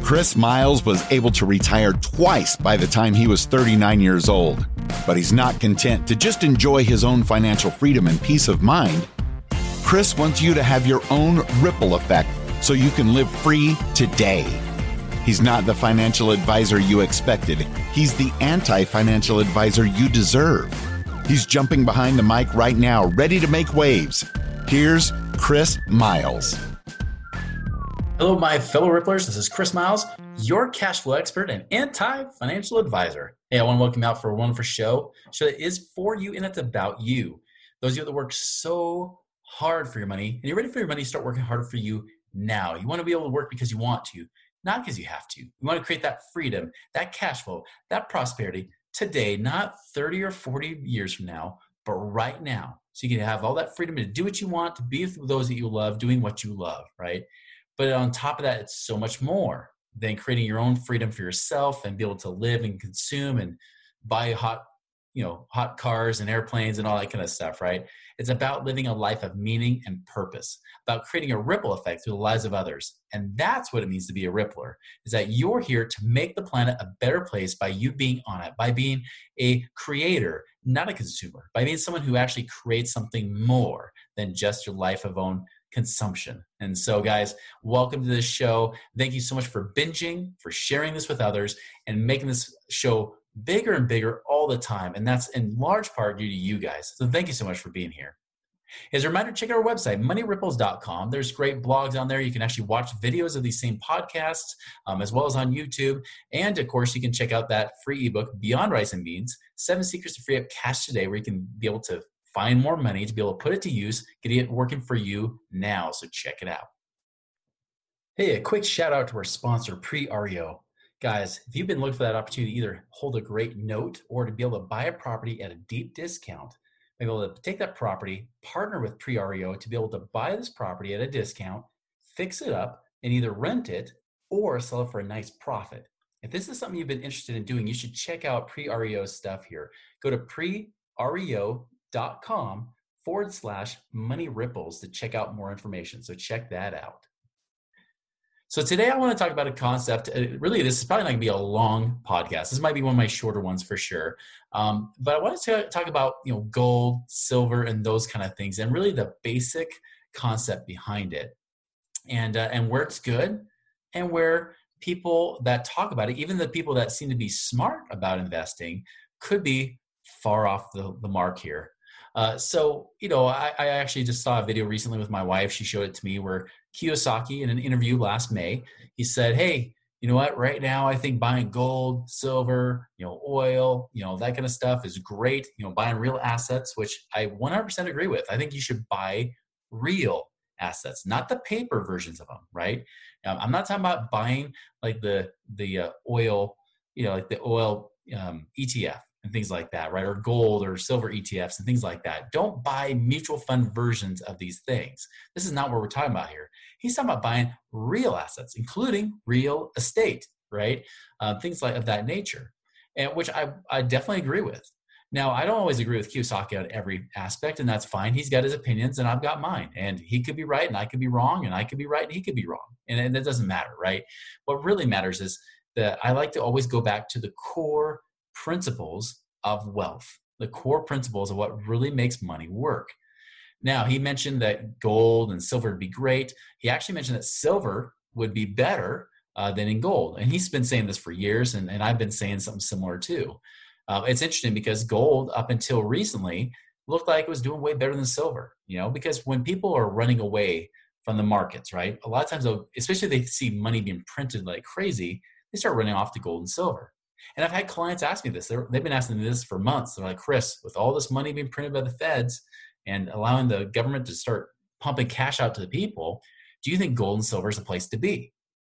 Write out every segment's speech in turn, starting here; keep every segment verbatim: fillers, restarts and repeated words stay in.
Chris Miles was able to retire twice by the time he was thirty-nine years old, but he's not content to just enjoy his own financial freedom and peace of mind. Chris wants you to have your own ripple effect so you can live free today. He's not the financial advisor you expected. He's the anti-financial advisor you deserve. He's jumping behind the mic right now, ready to make waves. Here's Chris Miles. Hello, my fellow Ripplers. This is Chris Miles, your cash flow expert and anti-financial advisor. Hey, I want to welcome you out for a wonderful show. Show that is for you and it's about you. Those of you that work so hard for your money and you're ready for your money to start working harder for you now. You want to be able to work because you want to, not because you have to. You want to create that freedom, that cash flow, that prosperity today, not thirty or forty years from now, but right now. So you can have all that freedom to do what you want, to be with those that you love, doing what you love, right? But on top of that, it's so much more than creating your own freedom for yourself and be able to live and consume and buy hot, you know, hot cars and airplanes and all that kind of stuff, right? It's about living a life of meaning and purpose, about creating a ripple effect through the lives of others. And that's what it means to be a Rippler, is that you're here to make the planet a better place by you being on it, by being a creator, not a consumer, by being someone who actually creates something more than just your life of own consumption. And so guys, welcome to this show. Thank you so much for binging, for sharing this with others, and making this show bigger and bigger all the time. And that's in large part due to you guys. So thank you so much for being here. As a reminder, check out our website, money ripples dot com. There's great blogs on there. You can actually watch videos of these same podcasts, um, as well as on YouTube. And of course, you can check out that free ebook, Beyond Rice and Beans, Seven Secrets to Free Up Cash Today, where you can be able to find more money to be able to put it to use, get it working for you now. So check it out. Hey, a quick shout out to our sponsor, Pre-R E O. Guys, if you've been looking for that opportunity to either hold a great note or to be able to buy a property at a deep discount, be able to take that property, partner with Pre-R E O to be able to buy this property at a discount, fix it up, and either rent it or sell it for a nice profit. If this is something you've been interested in doing, you should check out Pre-R E O's stuff here. Go to pre-reo dot com forward slash money ripples to check out more information. So check that out. So today I want to talk about a concept. Uh, really, this is probably not going to be a long podcast. This might be one of my shorter ones for sure. Um, but I want to talk about, you know, gold, silver, and those kind of things, and really the basic concept behind it, and uh, and where it's good, and where people that talk about it, even the people that seem to be smart about investing, could be far off the, the mark here. Uh, so, you know, I, I actually just saw a video recently with my wife. She showed it to me where Kiyosaki, in an interview last May, he said, hey, you know what, right now I think buying gold, silver, you know, oil, you know, that kind of stuff is great. You know, buying real assets, which I one hundred percent agree with. I think you should buy real assets, not the paper versions of them, right? Um, I'm not talking about buying like the, the uh, oil, you know, like the oil um, E T F. And things like that, right? Or gold or silver E T Fs and things like that. Don't buy mutual fund versions of these things. This is not what we're talking about here. He's talking about buying real assets, including real estate, right? Uh, things like of that nature, and which I, I definitely agree with. Now, I don't always agree with Kiyosaki on every aspect, and that's fine. He's got his opinions and I've got mine, and he could be right and I could be wrong, and I could be right and he could be wrong. And, and that doesn't matter, right? What really matters is that I like to always go back to the core principles of wealth, the core principles of what really makes money work. Now, he mentioned that gold and silver would be great. He actually mentioned that silver would be better uh, than in gold. And he's been saying this for years, and, and I've been saying something similar too. Uh, it's interesting because gold, up until recently, looked like it was doing way better than silver, you know, because when people are running away from the markets, right, a lot of times, especially if they see money being printed like crazy, they start running off to gold and silver. And I've had clients ask me this. They're, they've been asking me this for months. They're like, Chris, with all this money being printed by the feds and allowing the government to start pumping cash out to the people, do you think gold and silver is a place to be?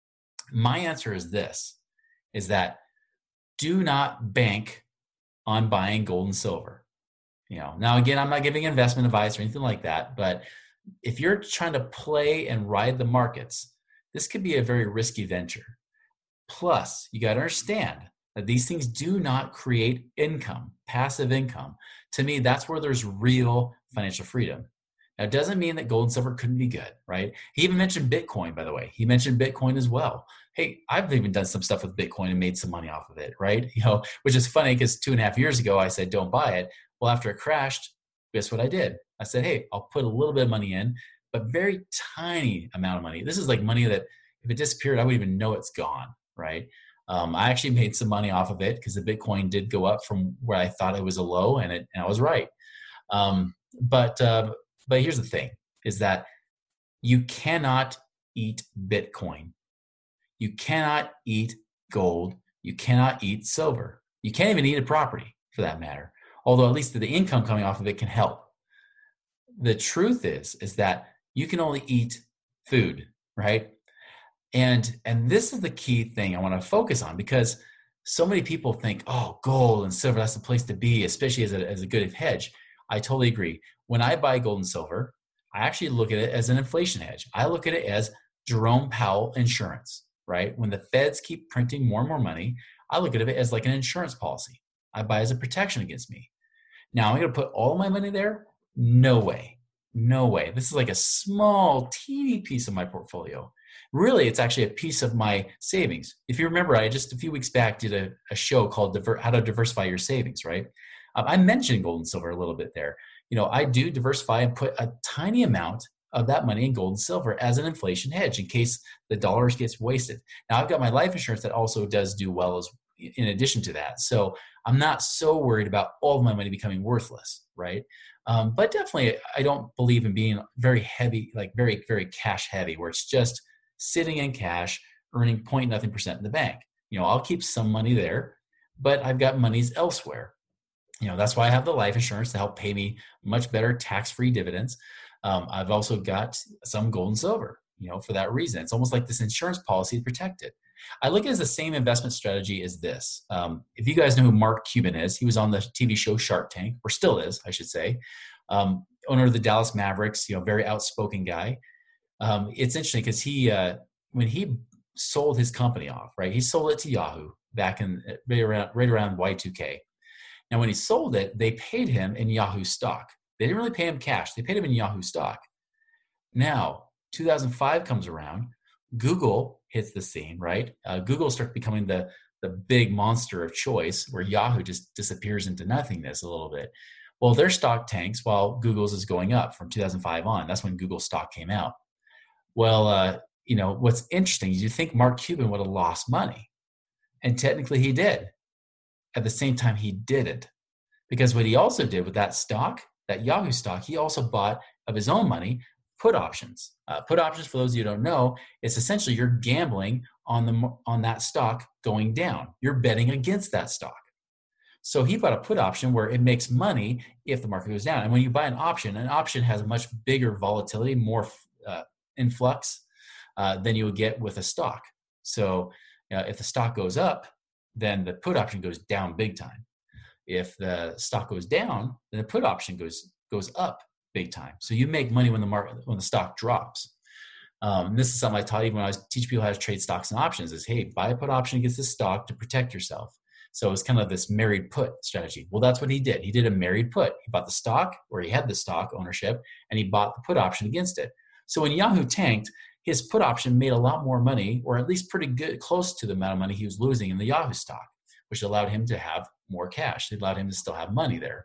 My answer is this, is that do not bank on buying gold and silver. You know, now, again, I'm not giving investment advice or anything like that, but if you're trying to play and ride the markets, this could be a very risky venture. Plus, you got to understand that these things do not create income, passive income. To me, that's where there's real financial freedom. Now, it doesn't mean that gold and silver couldn't be good, right? He even mentioned Bitcoin, by the way. He mentioned Bitcoin as well. Hey, I've even done some stuff with Bitcoin and made some money off of it, right? You know, which is funny because two and a half years ago, I said, don't buy it. Well, after it crashed, guess what I did? I said, hey, I'll put a little bit of money in, but very tiny amount of money. This is like money that if it disappeared, I wouldn't even know it's gone, right? Um, I actually made some money off of it because the Bitcoin did go up from where I thought it was a low, and, it, and I was right. Um, but uh, but here's the thing, is that you cannot eat Bitcoin. You cannot eat gold. You cannot eat silver. You can't even eat a property for that matter, although at least the income coming off of it can help. The truth is, is that you can only eat food, right? And, and this is the key thing I want to focus on, because so many people think, oh, gold and silver, that's the place to be, especially as a, as a good hedge. I totally agree. When I buy gold and silver, I actually look at it as an inflation hedge. I look at it as Jerome Powell insurance, right? When the feds keep printing more and more money, I look at it as like an insurance policy. I buy as a protection against me. Now, I'm going to put all my money there? No way. No way. This is like a small, teeny piece of my portfolio. Really, it's actually a piece of my savings. If you remember, I just a few weeks back did a, a show called Diver- How to Diversify Your Savings, right? Um, I mentioned gold and silver a little bit there. You know, I do diversify and put a tiny amount of that money in gold and silver as an inflation hedge in case the dollars gets wasted. Now, I've got my life insurance that also does do well as in addition to that. So I'm not so worried about all of my money becoming worthless, right? Um, but definitely, I don't believe in being very heavy, like very, very cash heavy, where it's just sitting in cash, earning point nothing percent in the bank. You know, I'll keep some money there, but I've got monies elsewhere. You know, that's why I have the life insurance to help pay me much better tax-free dividends. Um, I've also got some gold and silver, you know, for that reason. It's almost like this insurance policy to protect it. I look at it as the same investment strategy as this. Um, if you guys know who Mark Cuban is, he was on the T V show Shark Tank, or still is, I should say. Um, owner of the Dallas Mavericks, you know, very outspoken guy. Um, it's interesting because he, uh, when he sold his company off, right, he sold it to Yahoo back in right around, right around Y two K. Now, when he sold it, they paid him in Yahoo stock. They didn't really pay him cash. They paid him in Yahoo stock. Now, two thousand five comes around. Google hits the scene, right? Uh, Google starts becoming the, the big monster of choice, where Yahoo just disappears into nothingness a little bit. Well, their stock tanks while Google's is going up from two thousand five on. That's when Google stock came out. Well, uh, you know, what's interesting is you think Mark Cuban would have lost money. And technically he did. At the same time, he didn't. Because what he also did with that stock, that Yahoo stock, he also bought of his own money put options. Uh, put options, for those of you who don't know, it's essentially you're gambling on the on that stock going down. You're betting against that stock. So he bought a put option where it makes money if the market goes down. And when you buy an option, an option has a much bigger volatility, more uh, influx uh, than you would get with a stock. So uh, if the stock goes up, then the put option goes down big time. If the stock goes down, then the put option goes goes up big time. So you make money when the market when the stock drops. Um, and this is something I taught even when I was teaching people how to trade stocks and options. Is hey, buy a put option against the stock to protect yourself. So it's kind of this married put strategy. Well, that's what he did. He did a married put. He bought the stock, or he had the stock ownership, and he bought the put option against it. So when Yahoo tanked, his put option made a lot more money, or at least pretty good, close to the amount of money he was losing in the Yahoo stock, which allowed him to have more cash. It allowed him to still have money there.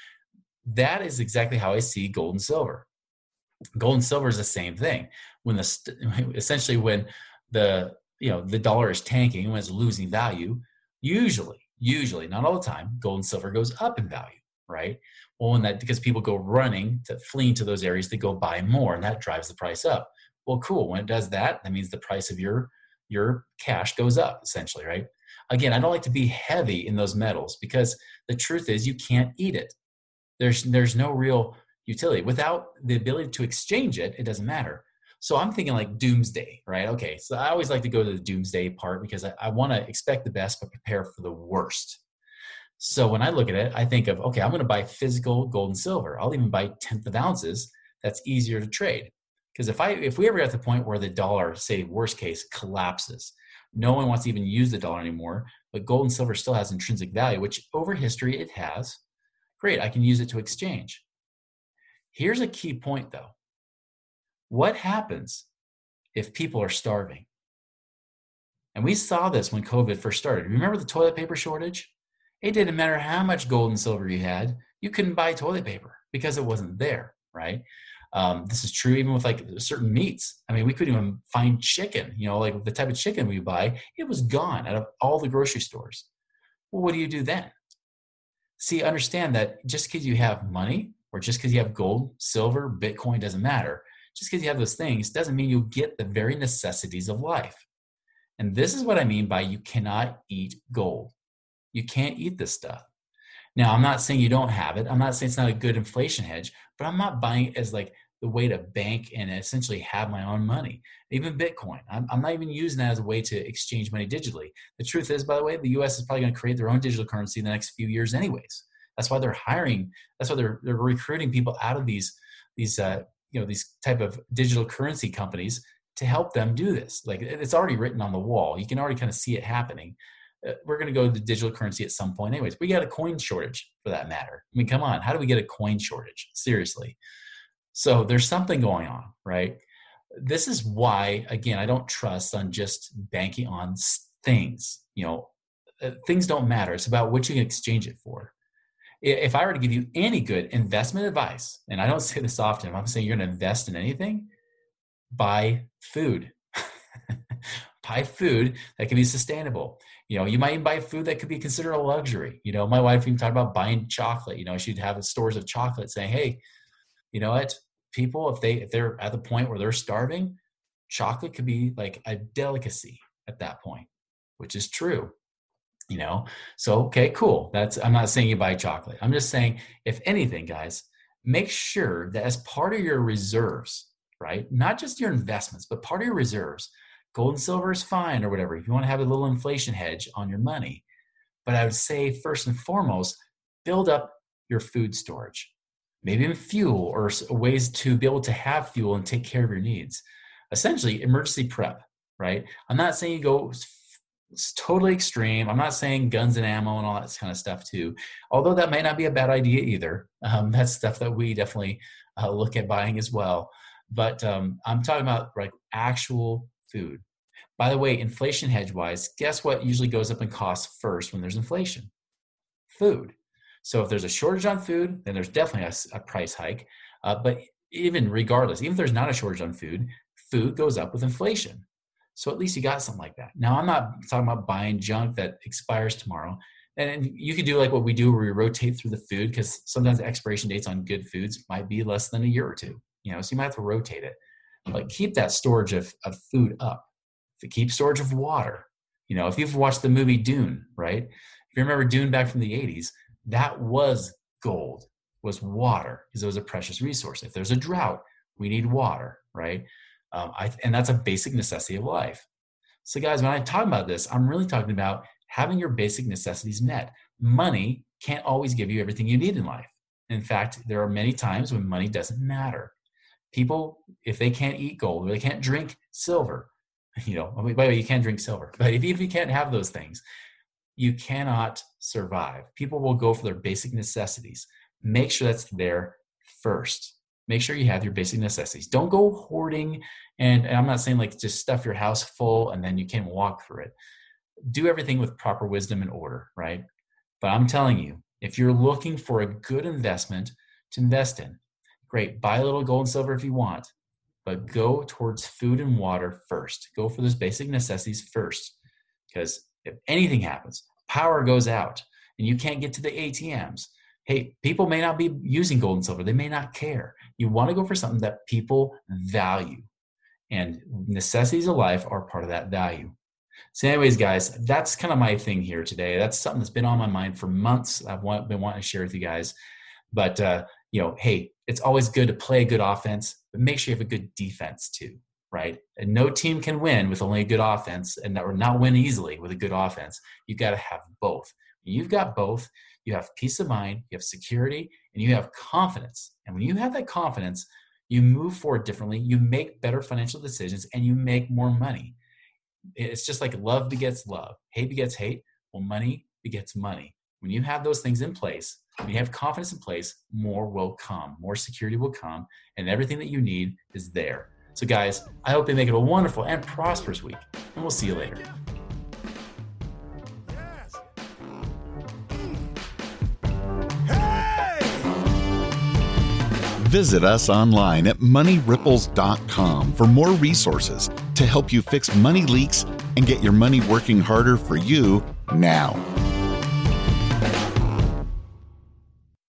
That is exactly how I see gold and silver. Gold and silver is the same thing. When the essentially when the you know the dollar is tanking, when it's losing value, usually, usually, not all the time, gold and silver goes up in value, right? Well, when that because people go running to fleeing to those areas to go buy more, and that drives the price up. Well, cool. When it does that, that means the price of your your cash goes up, essentially, right? Again, I don't like to be heavy in those metals because the truth is you can't eat it. There's there's no real utility. Without the ability to exchange it, it doesn't matter. So I'm thinking like doomsday, right? Okay, so I always like to go to the doomsday part because I, I want to expect the best but prepare for the worst. So when I look at it, I think of, okay, I'm going to buy physical gold and silver. I'll even buy tenth of ounces. That's easier to trade. Because if I if we ever get to the point where the dollar, say worst case, collapses, no one wants to even use the dollar anymore, but gold and silver still has intrinsic value, which over history it has. Great, I can use it to exchange. Here's a key point though. What happens if people are starving? And we saw this when COVID first started. Remember the toilet paper shortage? It didn't matter how much gold and silver you had, you couldn't buy toilet paper because it wasn't there, right? Um, this is true even with like certain meats. I mean, we couldn't even find chicken, you know, like the type of chicken we buy, it was gone out of all the grocery stores. Well, what do you do then? See, understand that just because you have money or just because you have gold, silver, Bitcoin, doesn't matter. Just because you have those things doesn't mean you'll get the very necessities of life. And this is what I mean by you cannot eat gold. You can't eat this stuff. Now, I'm not saying you don't have it. I'm not saying it's not a good inflation hedge, but I'm not buying it as like the way to bank and essentially have my own money. Even Bitcoin, I'm, I'm not even using that as a way to exchange money digitally. The truth is, by the way, the U S is probably going to create their own digital currency in the next few years anyways. That's why they're hiring. That's why they're, they're recruiting people out of these, these, uh, you know, these type of digital currency companies to help them do this. Like it's already written on the wall. You can already kind of see it happening. Uh, we're going to go to digital currency at some point anyways. We got a coin shortage for that matter. I mean, come on. How do we get a coin shortage? Seriously. So there's something going on, right? This is why, again, I don't trust on just banking on things. You know, uh, things don't matter. It's about what you can exchange it for. If I were to give you any good investment advice, and I don't say this often, if I'm saying you're going to invest in anything, buy food. Buy food that can be sustainable. You know, you might even buy food that could be considered a luxury. You know, my wife even talked about buying chocolate. You know, she'd have stores of chocolate saying, hey, you know what? People, if they if they're at the point where they're starving, chocolate could be like a delicacy at that point, which is true. You know, so okay, cool. That's I'm not saying you buy chocolate. I'm just saying, if anything, guys, make sure that as part of your reserves, right? Not just your investments, but part of your reserves. Gold and silver is fine or whatever. If you want to have a little inflation hedge on your money. But I would say first and foremost, build up your food storage. Maybe even fuel or ways to be able to have fuel and take care of your needs. Essentially, emergency prep, right? I'm not saying you go it's totally extreme. I'm not saying guns and ammo and all that kind of stuff too. Although that might not be a bad idea either. Um, that's stuff that we definitely uh, look at buying as well. But um, I'm talking about like actual food. By the way, inflation hedge wise, guess what usually goes up in cost first when there's inflation? Food. So if there's a shortage on food, then there's definitely a, a price hike. Uh, but even regardless, even if there's not a shortage on food, food goes up with inflation. So at least you got something like that. Now, I'm not talking about buying junk that expires tomorrow. And you can do like what we do where we rotate through the food because sometimes the expiration dates on good foods might be less than a year or two. You know, so you might have to rotate it. But keep that storage of, of food up. To keep storage of water. You know, if you've watched the movie Dune, right? If you remember Dune back from the eighties, that was gold, was water, because it was a precious resource. If there's a drought, we need water, right? Um, I, and that's a basic necessity of life. So guys, when I talk about this, I'm really talking about having your basic necessities met. Money can't always give you everything you need in life. In fact, there are many times when money doesn't matter. People, if they can't eat gold, or they can't drink silver, you know, I mean, by the way, you can drink silver, but if, if you can't have those things, you cannot survive. People will go for their basic necessities. Make sure that's there first. Make sure you have your basic necessities. Don't go hoarding. And, and I'm not saying like just stuff your house full and then you can't walk through it. Do everything with proper wisdom and order, right? But I'm telling you, if you're looking for a good investment to invest in, great. Buy a little gold and silver if you want. But go towards food and water first. Go for those basic necessities first. Because if anything happens, power goes out and you can't get to the A T Ms. Hey, people may not be using gold and silver. They may not care. You want to go for something that people value. And necessities of life are part of that value. So anyways, guys, that's kind of my thing here today. That's something that's been on my mind for months. I've been wanting to share with you guys. But, uh, you know, hey, it's always good to play a good offense, but make sure you have a good defense too, right? And no team can win with only a good offense and that or not win easily with a good offense. You've got to have both. When you've got both, you have peace of mind, you have security, and you have confidence. And when you have that confidence, you move forward differently, you make better financial decisions, and you make more money. It's just like love begets love. Hate begets hate. Well, money begets money. When you have those things in place, when you have confidence in place, more will come, more security will come, and everything that you need is there. So guys, I hope you make it a wonderful and prosperous week, and we'll see you later. Visit us online at money ripples dot com for more resources to help you fix money leaks and get your money working harder for you now.